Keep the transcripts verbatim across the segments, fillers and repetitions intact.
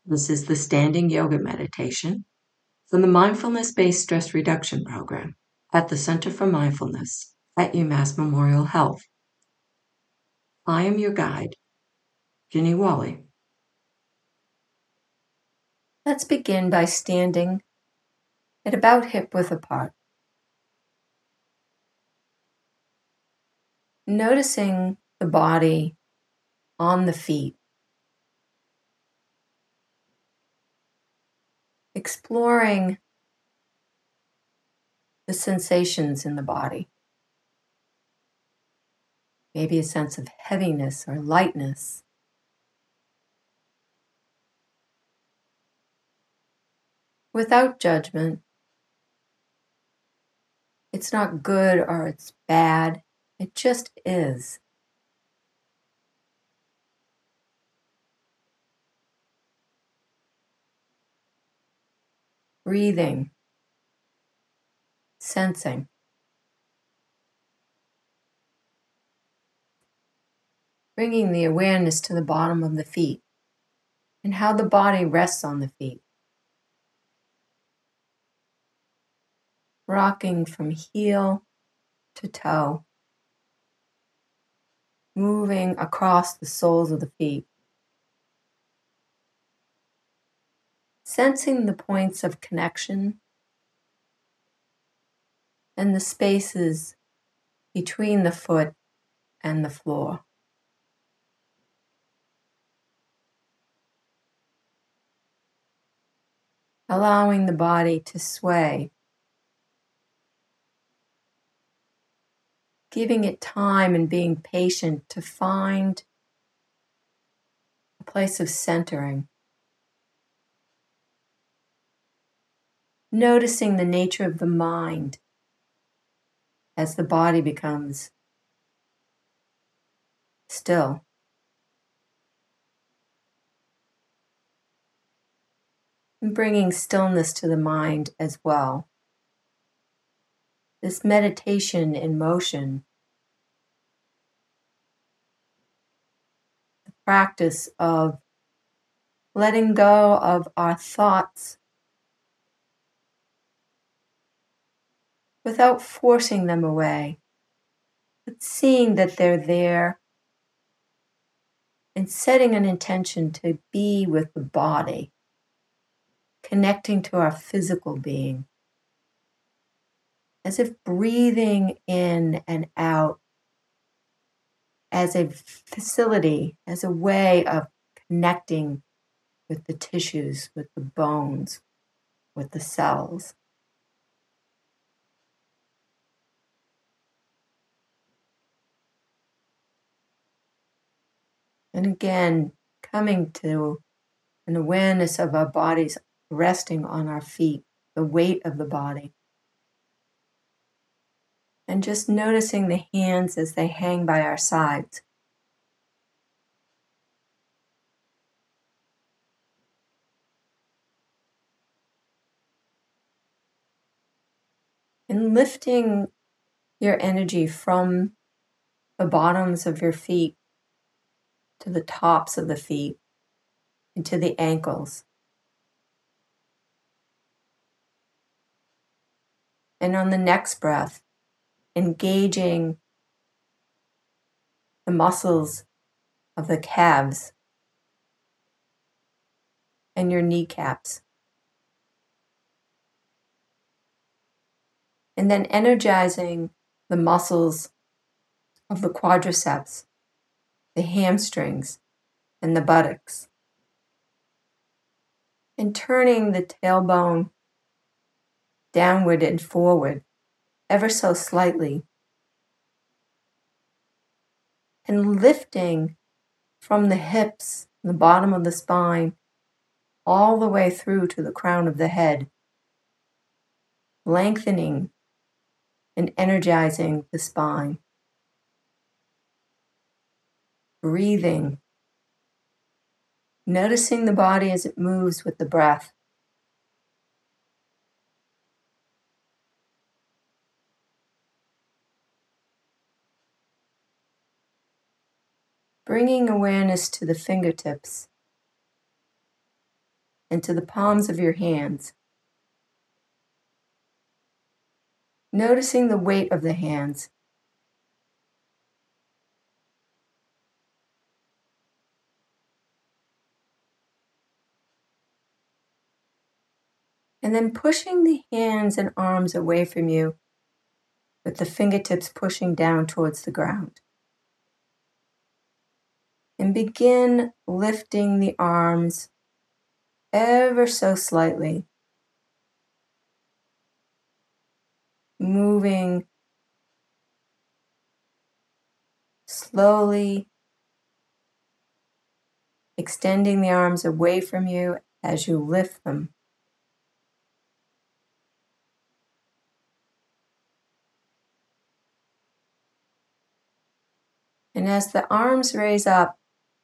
This is the standing yoga meditation from the Mindfulness-Based Stress Reduction Program at the Center for Mindfulness at UMass Memorial Health. I am your guide, Ginny Wally. Let's begin by standing at about hip-width apart. Noticing the body on the feet. Exploring the sensations in the body. Maybe a sense of heaviness or lightness. Without judgment. It's not good or it's bad. It just is. Breathing. Sensing. Bringing the awareness to the bottom of the feet and how the body rests on the feet. Rocking from heel to toe. Moving across the soles of the feet. Sensing the points of connection and the spaces between the foot and the floor. Allowing the body to sway. Giving it time and being patient to find a place of centering. Noticing the nature of the mind as the body becomes still. And bringing stillness to the mind as well. This meditation in motion, the practice of letting go of our thoughts without forcing them away, but seeing that they're there and setting an intention to be with the body, connecting to our physical being, as if breathing in and out as a facility, as a way of connecting with the tissues, with the bones, with the cells. And again, coming to an awareness of our bodies resting on our feet, the weight of the body. And just noticing the hands as they hang by our sides. And lifting your energy from the bottoms of your feet to the tops of the feet and to the ankles. And on the next breath, engaging the muscles of the calves and your kneecaps. And then energizing the muscles of the quadriceps, the hamstrings, and the buttocks. And turning the tailbone downward and forward, ever so slightly. And lifting from the hips, the bottom of the spine, all the way through to the crown of the head. Lengthening and energizing the spine. Breathing. Noticing the body as it moves with the breath. Bringing awareness to the fingertips. into the palms of your hands. Noticing the weight of the hands. And then pushing the hands and arms away from you, with the fingertips pushing down towards the ground. And begin lifting the arms ever so slightly, moving slowly, extending the arms away from you as you lift them. And as the arms raise up,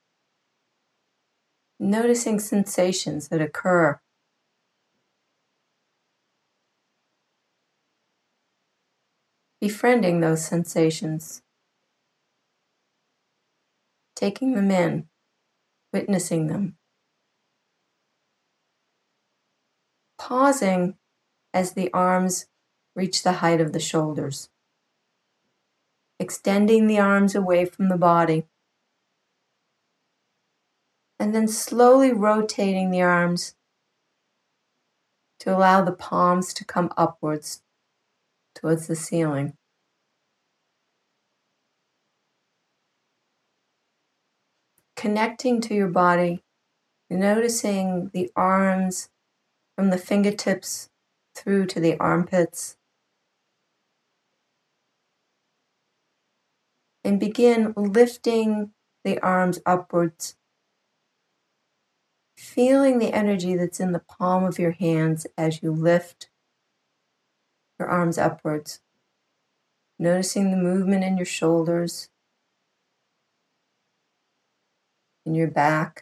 noticing sensations that occur. Befriending those sensations. Taking them in, witnessing them. Pausing as the arms reach the height of the shoulders. Extending the arms away from the body. And then slowly rotating the arms to allow the palms to come upwards towards the ceiling. Connecting to your body, noticing the arms from the fingertips through to the armpits. And begin lifting the arms upwards, feeling the energy that's in the palm of your hands as you lift your arms upwards. Noticing the movement in your shoulders, in your back.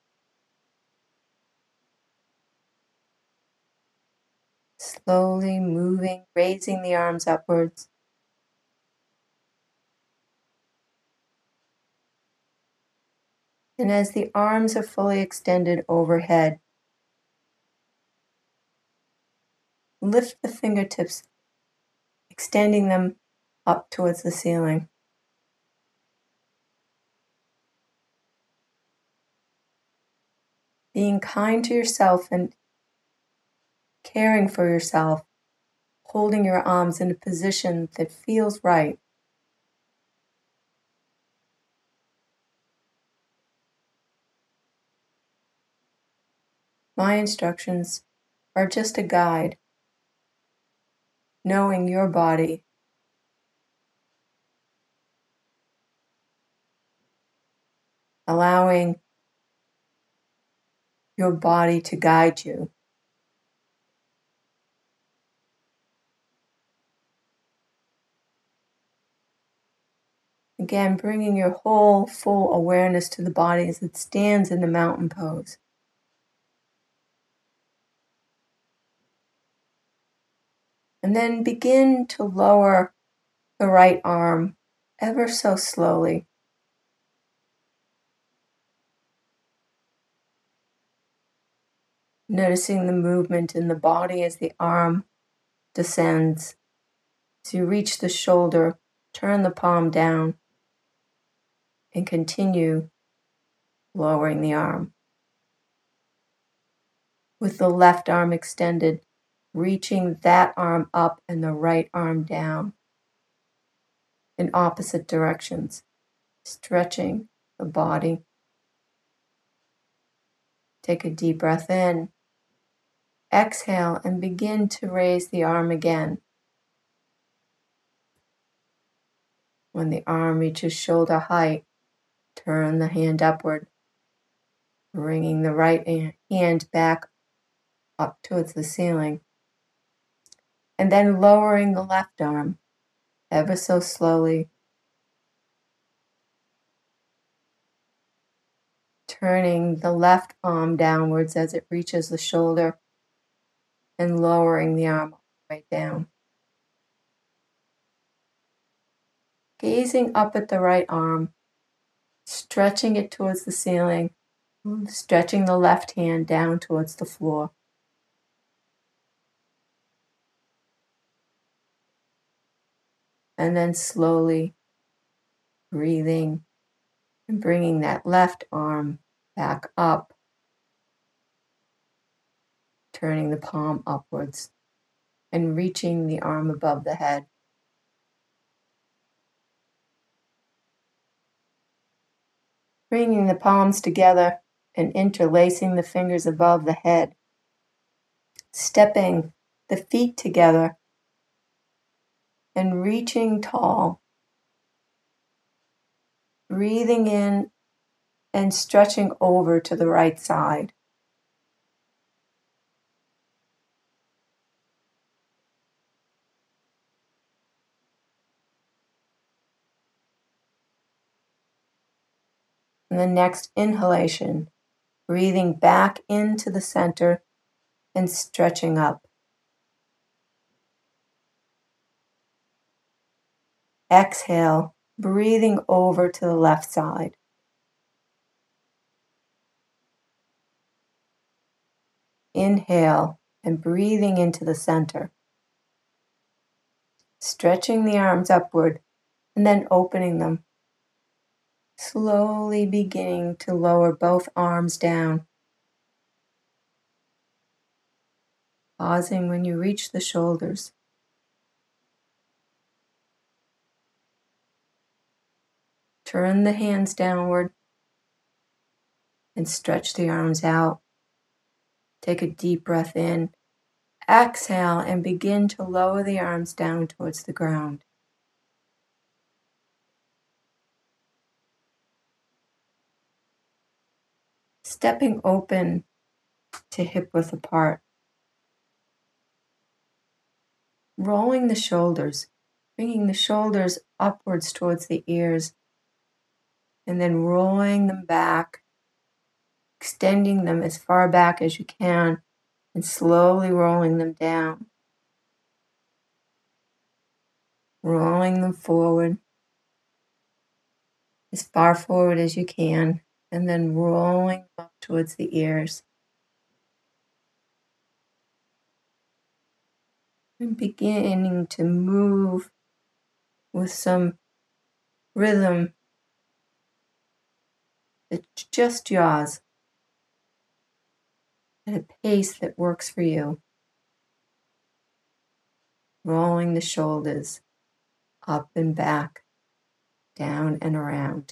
Slowly moving, raising the arms upwards. And as the arms are fully extended overhead, lift the fingertips, extending them up towards the ceiling. Being kind to yourself and caring for yourself, holding your arms in a position that feels right. My instructions are just a guide, knowing your body, allowing your body to guide you. Again, bringing your whole full awareness to the body as it stands in the mountain pose. And then begin to lower the right arm ever so slowly. Noticing the movement in the body as the arm descends. As you reach the shoulder, turn the palm down and continue lowering the arm. With the left arm extended, reaching that arm up and the right arm down in opposite directions, stretching the body. Take a deep breath in. Exhale and begin to raise the arm again. When the arm reaches shoulder height, turn the hand upward, bringing the right hand back up towards the ceiling, and then lowering the left arm ever so slowly, turning the left palm downwards as it reaches the shoulder, and lowering the arm right down. Gazing up at the right arm, stretching it towards the ceiling, Stretching the left hand down towards the floor. And then slowly breathing and bringing that left arm back up, turning the palm upwards and reaching the arm above the head. Bringing the palms together and interlacing the fingers above the head. Stepping the feet together and reaching tall. Breathing in and stretching over to the right side. And the next inhalation, breathing back into the center and stretching up. Exhale, breathing over to the left side. Inhale and breathing into the center. Stretching the arms upward and then opening them. Slowly beginning to lower both arms down. Pausing when you reach the shoulders. Turn the hands downward and stretch the arms out. Take a deep breath in. Exhale and begin to lower the arms down towards the ground. Stepping open to hip width apart. Rolling the shoulders, bringing the shoulders upwards towards the ears, and then rolling them back, extending them as far back as you can, and slowly rolling them down. Rolling them forward, as far forward as you can, and then rolling up towards the ears. And beginning to move with some rhythm that's just yours, at a pace that works for you. Rolling the shoulders up and back, down and around.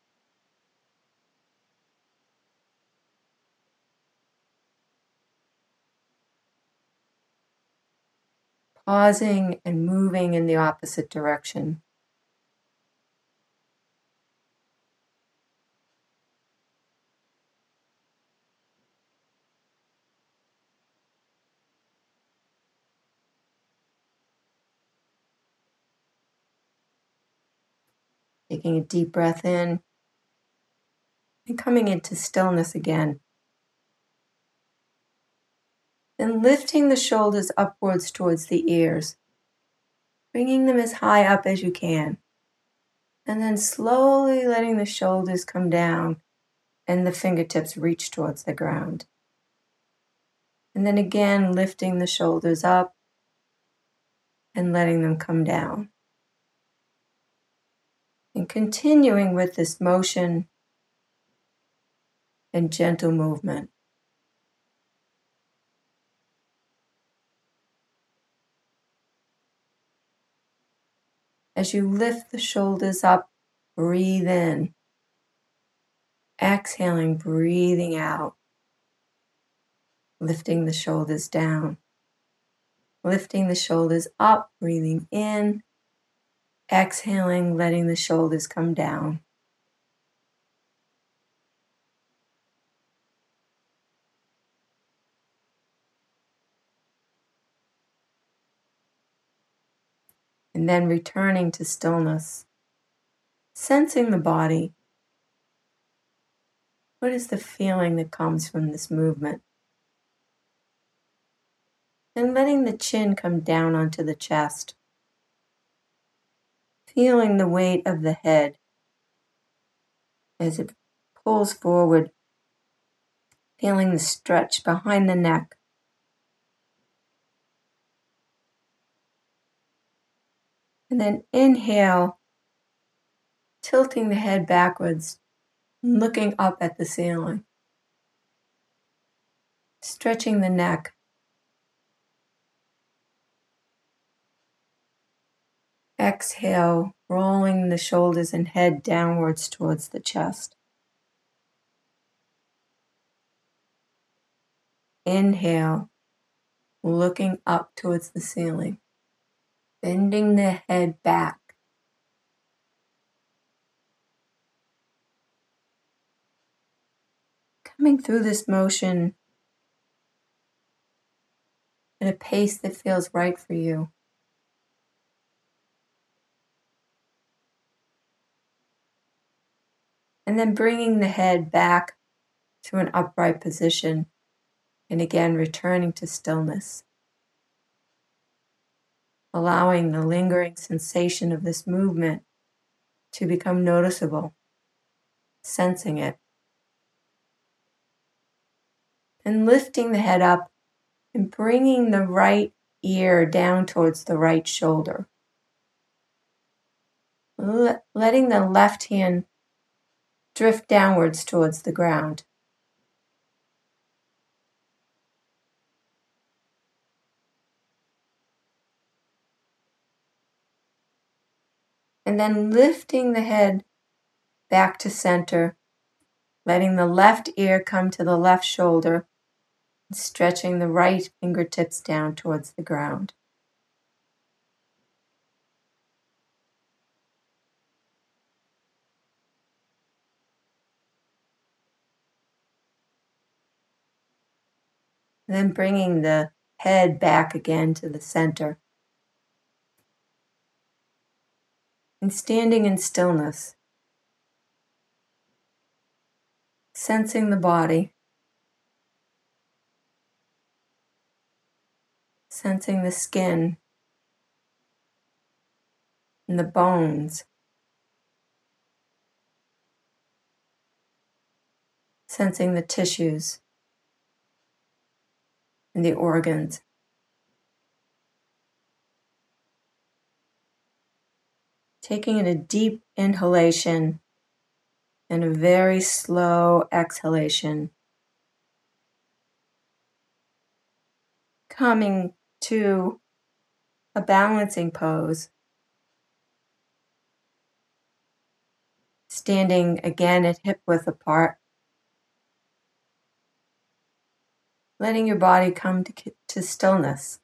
Pausing and moving in the opposite direction. Taking a deep breath in and coming into stillness again. Then lifting the shoulders upwards towards the ears, bringing them as high up as you can. And then slowly letting the shoulders come down and the fingertips reach towards the ground. And then again, lifting the shoulders up and letting them come down. And continuing with this motion and gentle movement. As you lift the shoulders up, breathe in. Exhaling, breathing out. Lifting the shoulders down. Lifting the shoulders up, breathing in. Exhaling, letting the shoulders come down. And then returning to stillness. Sensing the body. What is the feeling that comes from this movement? And letting the chin come down onto the chest. Feeling the weight of the head as it pulls forward feeling the stretch behind the neck. And then inhale, tilting the head backwards, looking up at the ceiling, stretching the neck. Exhale, rolling the shoulders and head downwards towards the chest. Inhale, looking up towards the ceiling, bending the head back. Coming through this motion at a pace that feels right for you. And then bringing the head back to an upright position, and again returning to stillness. Allowing the lingering sensation of this movement to become noticeable, sensing it. And lifting the head up and bringing the right ear down towards the right shoulder. Let, letting the left hand drift downwards towards the ground. And then lifting the head back to center, letting the left ear come to the left shoulder, and stretching the right fingertips down towards the ground. And then bringing the head back again to the center. And standing in stillness, sensing the body, sensing the skin and the bones, sensing the tissues and the organs. Taking in a deep inhalation and a very slow exhalation. Coming to a balancing pose. Standing again at hip width apart. Letting your body come to, to stillness.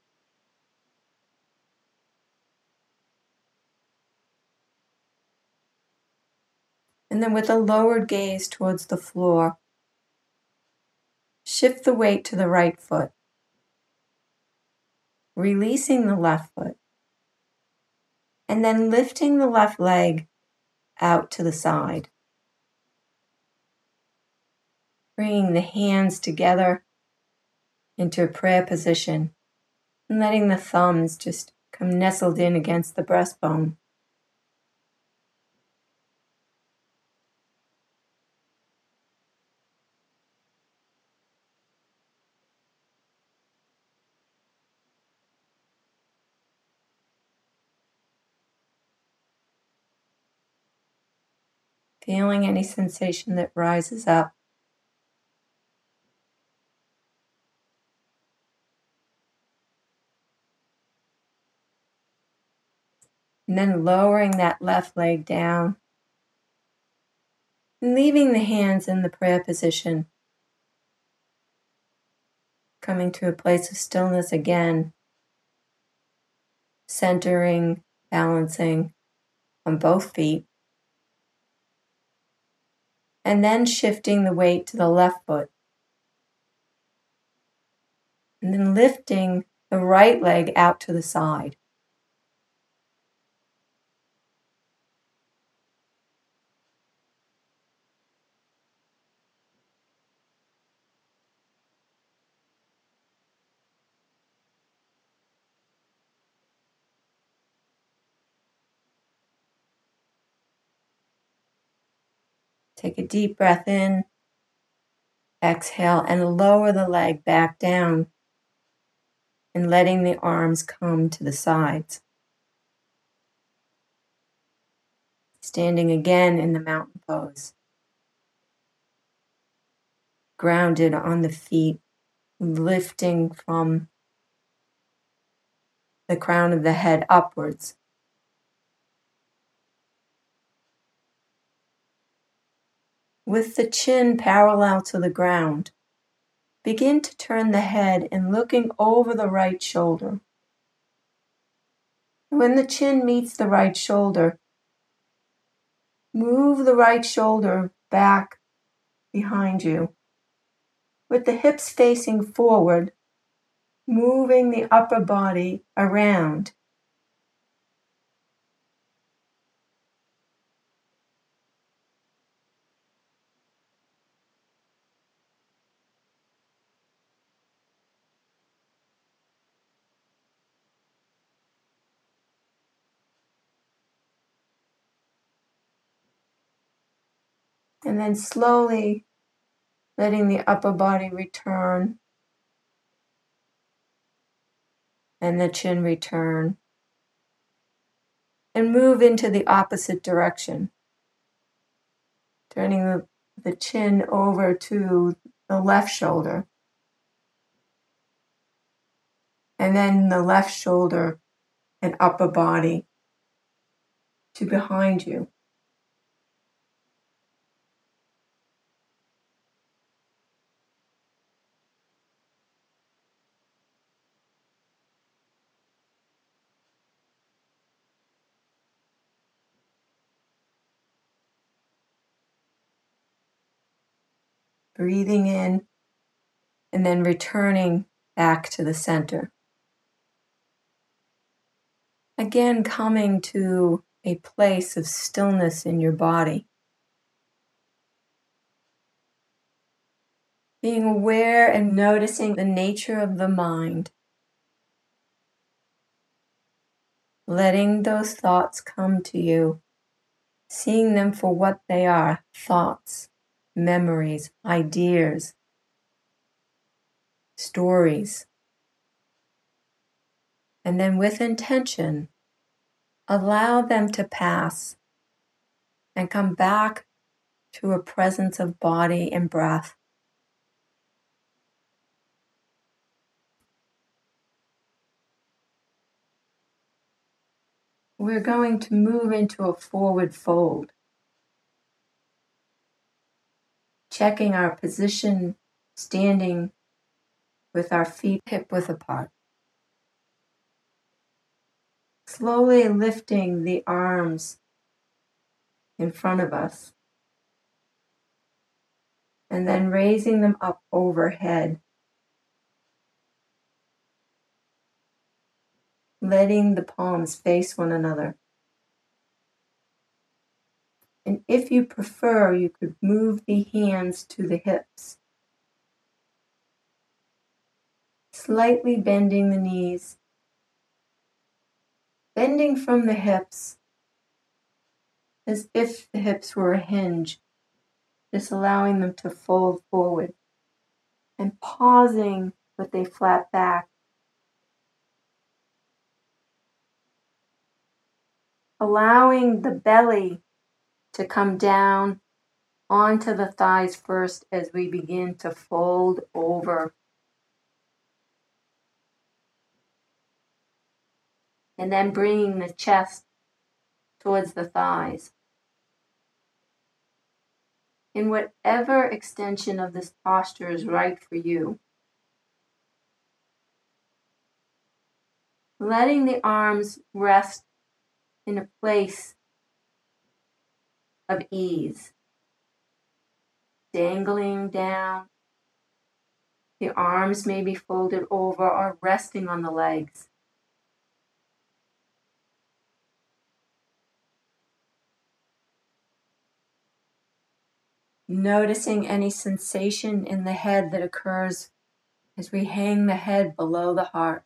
And then with a lowered gaze towards the floor, shift the weight to the right foot, releasing the left foot, and then lifting the left leg out to the side. Bringing the hands together into a prayer position and letting the thumbs just come nestled in against the breastbone. Feeling any sensation that rises up. And then lowering that left leg down. And leaving the hands in the prayer position. Coming to a place of stillness again. Centering, balancing on both feet. And then shifting the weight to the left foot. And then lifting the right leg out to the side. Take a deep breath in. Exhale and lower the leg back down and letting the arms come to the sides. Standing again in the mountain pose. Grounded on the feet, lifting from the crown of the head upwards. With the chin parallel to the ground, begin to turn the head and looking over the right shoulder. When the chin meets the right shoulder, move the right shoulder back behind you. With the hips facing forward, moving the upper body around. And then slowly letting the upper body return and the chin return. And move into the opposite direction. Turning the, the chin over to the left shoulder. And then the left shoulder and upper body to behind you. Breathing in and then returning back to the center. Again, coming to a place of stillness in your body. Being aware and noticing the nature of the mind. Letting those thoughts come to you. Seeing them for what they are, thoughts, memories, ideas, stories. And then with intention, allow them to pass and come back to a presence of body and breath. We're going to move into a forward fold. Checking our position, standing with our feet hip width apart. Slowly lifting the arms in front of us. And then raising them up overhead. Letting the palms face one another. And if you prefer, you could move the hands to the hips. Slightly bending the knees. Bending from the hips as if the hips were a hinge, just allowing them to fold forward. And pausing with a flat back. Allowing the belly to come down onto the thighs first as we begin to fold over. And then bringing the chest towards the thighs. In whatever extension of this posture is right for you. Letting the arms rest in a place of ease. Dangling down. The arms may be folded over or resting on the legs. Noticing any sensation in the head that occurs as we hang the head below the heart.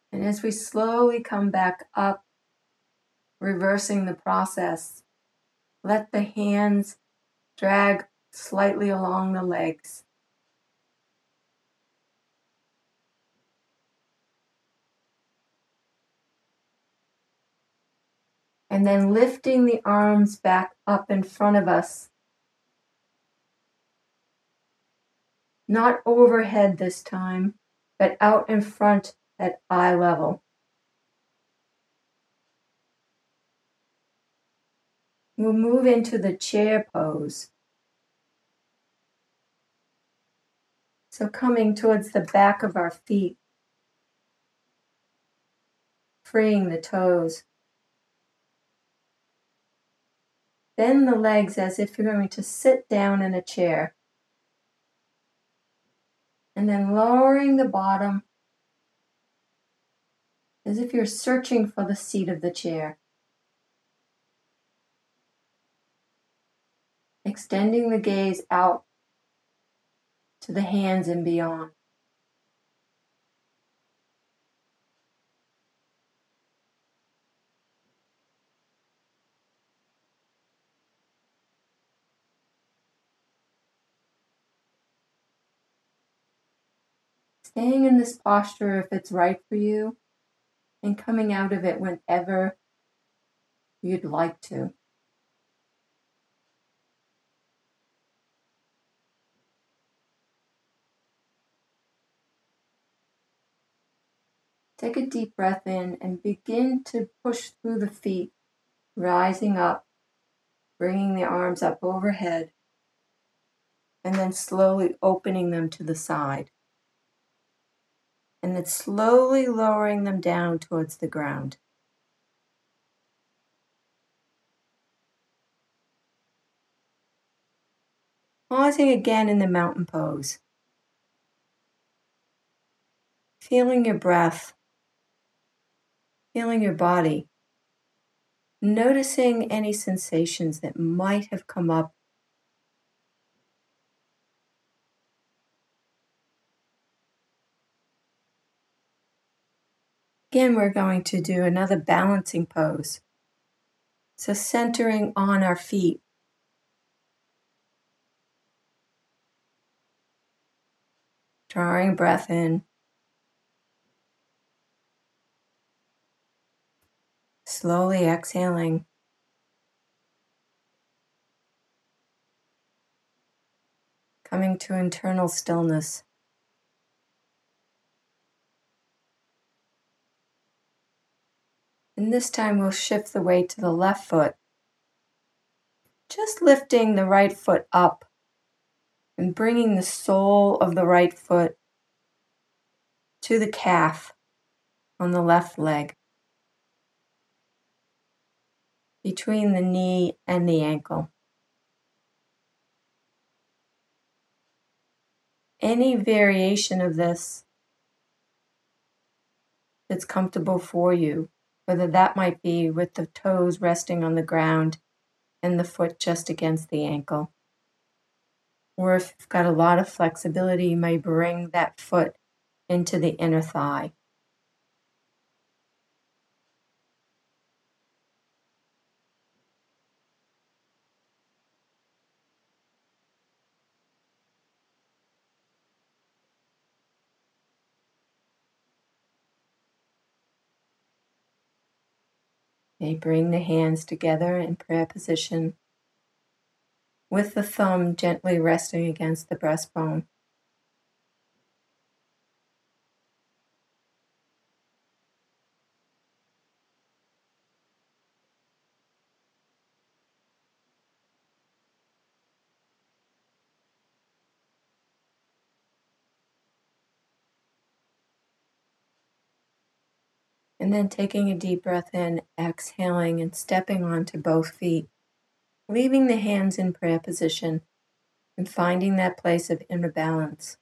And as we slowly come back up, reversing the process, let the hands drag slightly along the legs. And then lifting the arms back up in front of us. Not overhead this time, but out in front at eye level. We'll move into the chair pose. So coming towards the back of our feet, freeing the toes. Bend the legs as if you're going to sit down in a chair. And then lowering the bottom as if you're searching for the seat of the chair. Extending the gaze out to the hands and beyond. Staying in this posture if it's right for you, and coming out of it whenever you'd like to. Take a deep breath in and begin to push through the feet, rising up, bringing the arms up overhead, and then slowly opening them to the side. And then slowly lowering them down towards the ground. Pausing again in the mountain pose. Feeling your breath. Feeling your body. Noticing any sensations that might have come up. Again, we're going to do another balancing pose. So centering on our feet. Drawing breath in. Slowly exhaling. Coming to internal stillness. And this time we'll shift the weight to the left foot. Just lifting the right foot up and bringing the sole of the right foot to the calf on the left leg, between the knee and the ankle. Any variation of this that's comfortable for you, whether that might be with the toes resting on the ground and the foot just against the ankle. Or if you've got a lot of flexibility, you may bring that foot into the inner thigh. Okay, bring the hands together in prayer position with the thumb gently resting against the breastbone. And then taking a deep breath in, exhaling and stepping onto both feet, leaving the hands in prayer position and finding that place of inner balance.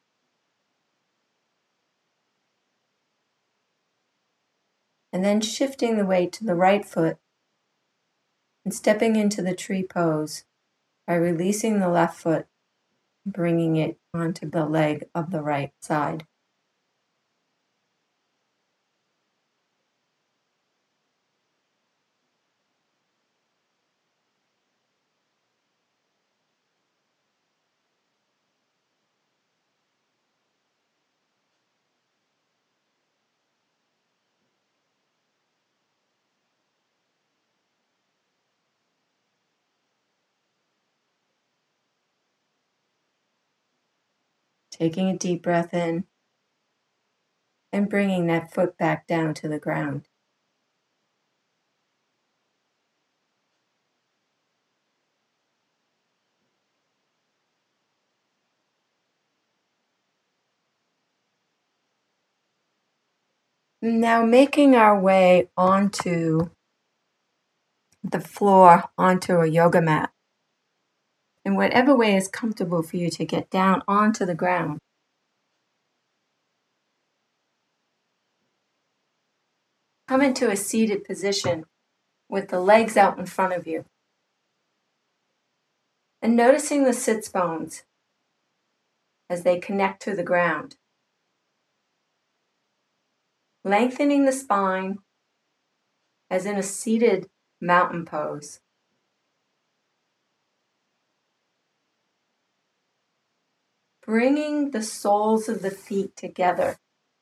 And then shifting the weight to the right foot and stepping into the tree pose by releasing the left foot, bringing it onto the leg of the right side. Taking a deep breath in and bringing that foot back down to the ground. Now making our way onto the floor, onto a yoga mat. In whatever way is comfortable for you to get down onto the ground. Come into a seated position with the legs out in front of you. And noticing the sits bones as they connect to the ground. Lengthening the spine as in a seated mountain pose. Bringing the soles of the feet together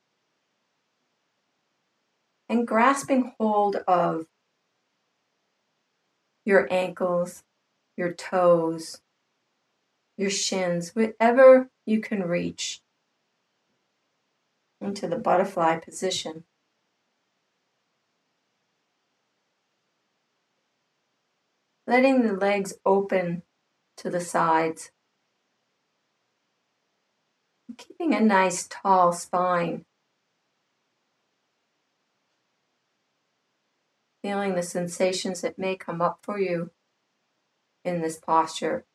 and grasping hold of your ankles, your toes, your shins, whatever you can reach into the butterfly position. Letting the legs open to the sides. Keeping a nice tall spine. Feeling the sensations that may come up for you in this posture.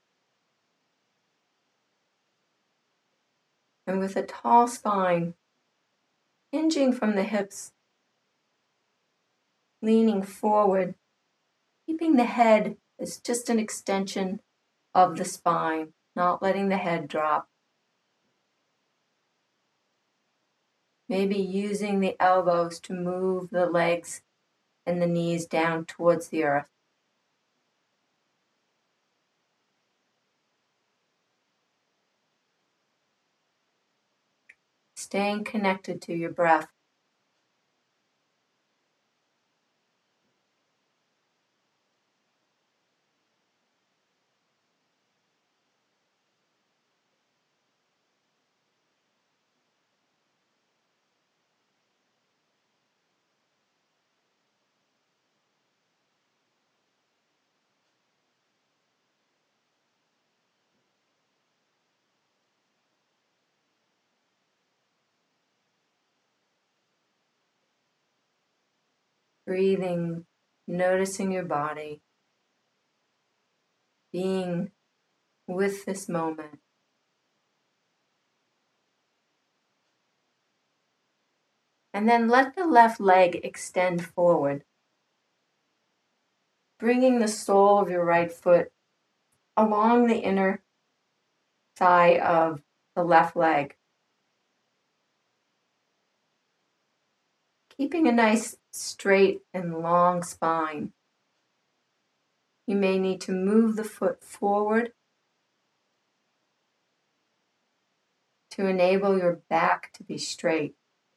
And with a tall spine, hinging from the hips, leaning forward, keeping the head as just an extension of the spine, not letting the head drop. Maybe using the elbows to move the legs and the knees down towards the earth. Staying connected to your breath. Breathing, noticing your body, being with this moment. And then let the left leg extend forward, bringing the sole of your right foot along the inner thigh of the left leg. Keeping a nice straight and long spine. You may need to move the foot forward to enable your back to be straight.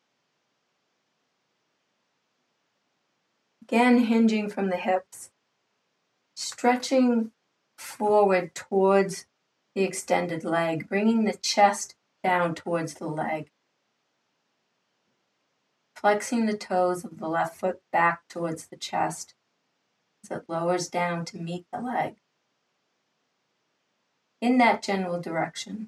Again, hinging from the hips, stretching forward towards the extended leg, bringing the chest down towards the leg. Flexing the toes of the left foot back towards the chest as it lowers down to meet the leg. In that general direction.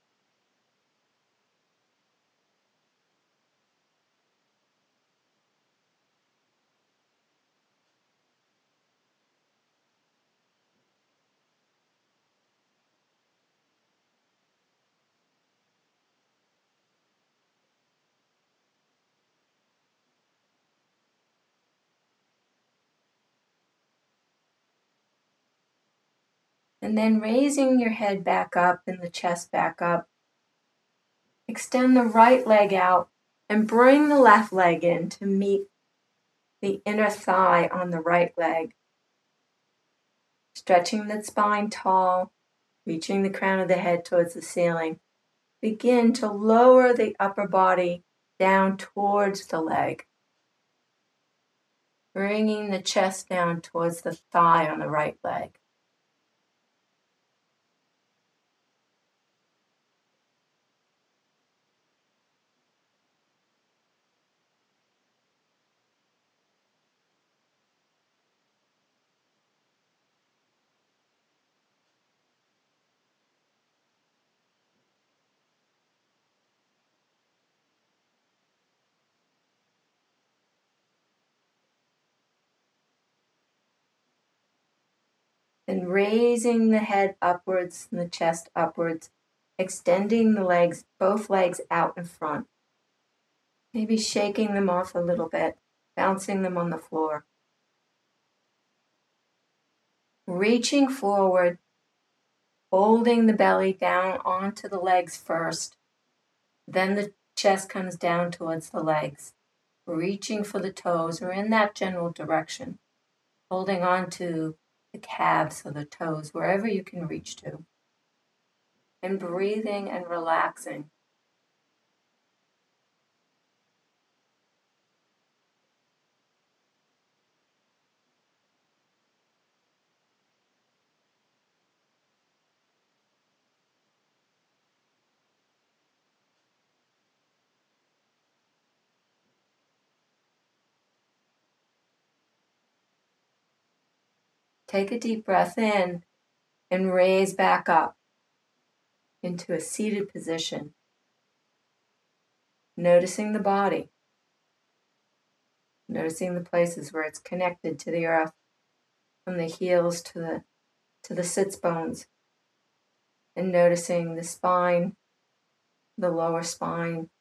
And then raising your head back up and the chest back up. Extend the right leg out and bring the left leg in to meet the inner thigh on the right leg. Stretching the spine tall, reaching the crown of the head towards the ceiling. Begin to lower the upper body down towards the leg. Bringing the chest down towards the thigh on the right leg. and raising the head upwards and the chest upwards, extending the legs, both legs out in front. Maybe shaking them off a little bit, bouncing them on the floor. Reaching forward, holding the belly down onto the legs first. Then the chest comes down towards the legs. Reaching for the toes or in that general direction. Holding on to the calves or the toes, wherever you can reach to. And breathing and relaxing. Take a deep breath in and raise back up into a seated position. Noticing the body. Noticing the places where it's connected to the earth, from the heels to the, to the sits bones. And noticing the spine, the lower spine,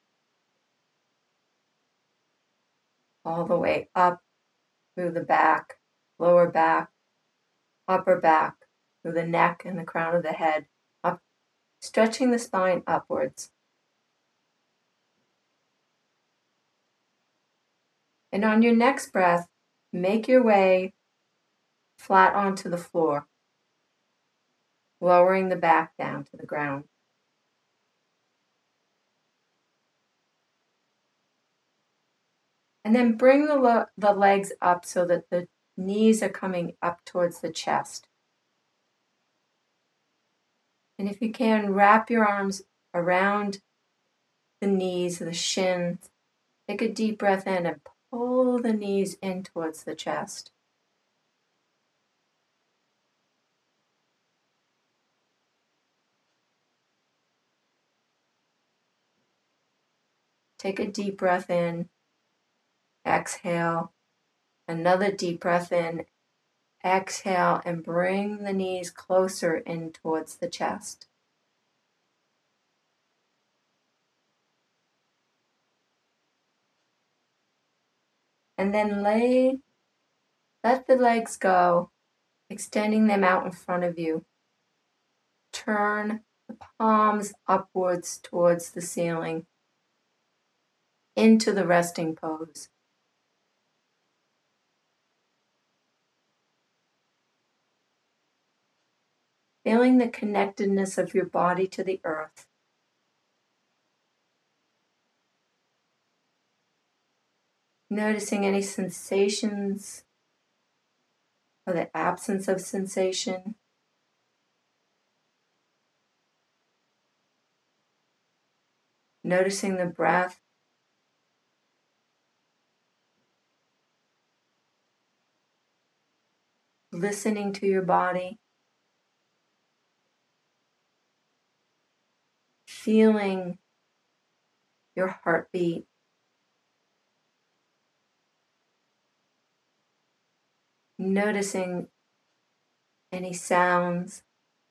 all the way up through the back, lower back, upper back, through the neck and the crown of the head, up, stretching the spine upwards. And on your next breath, make your way flat onto the floor, lowering the back down to the ground. And then bring the, lo- the legs up so that the knees are coming up towards the chest. And if you can, wrap your arms around the knees, the shins. Take a deep breath in and pull the knees in towards the chest. Take a deep breath in. Exhale. Another deep breath in. Exhale and bring the knees closer in towards the chest. And then lay, let the legs go, extending them out in front of you. Turn the palms upwards towards the ceiling, into the resting pose. Feeling the connectedness of your body to the earth. Noticing any sensations or the absence of sensation. Noticing the breath. Listening to your body. Feeling your heartbeat. Noticing any sounds.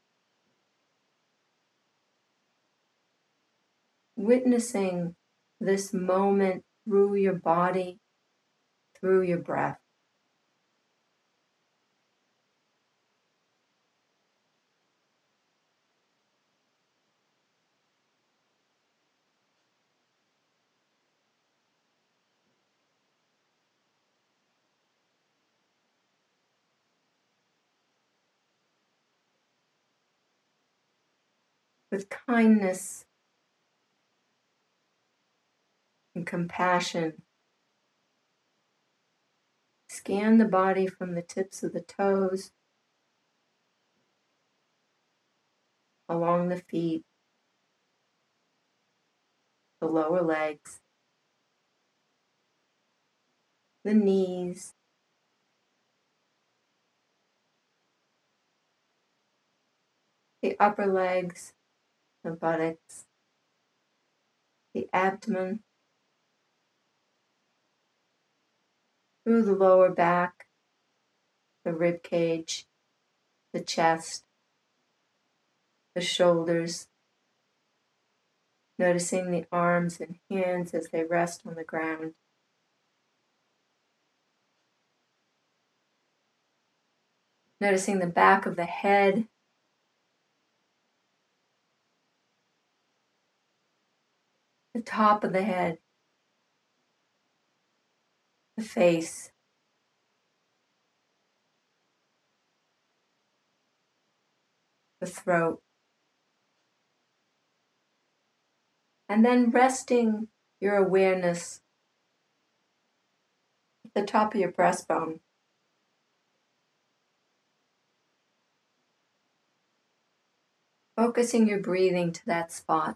Witnessing this moment through your body, through your breath. With kindness and compassion, scan the body from the tips of the toes, along the feet, the lower legs, the knees, the upper legs, the buttocks, the abdomen, through the lower back, the rib cage, the chest, the shoulders, noticing the arms and hands as they rest on the ground. Noticing the back of the head, the top of the head, the face, the throat. And then resting your awareness at the top of your breastbone. Focusing your breathing to that spot.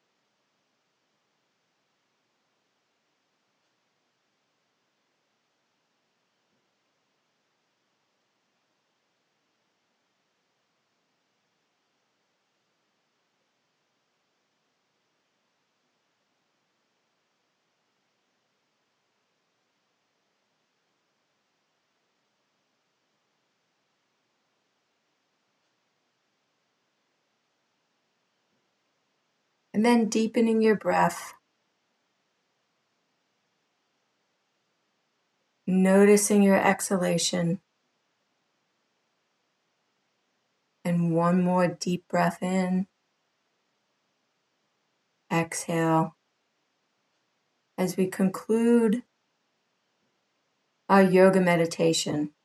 And then deepening your breath. Noticing your exhalation. And one more deep breath in. Exhale. As we conclude our yoga meditation.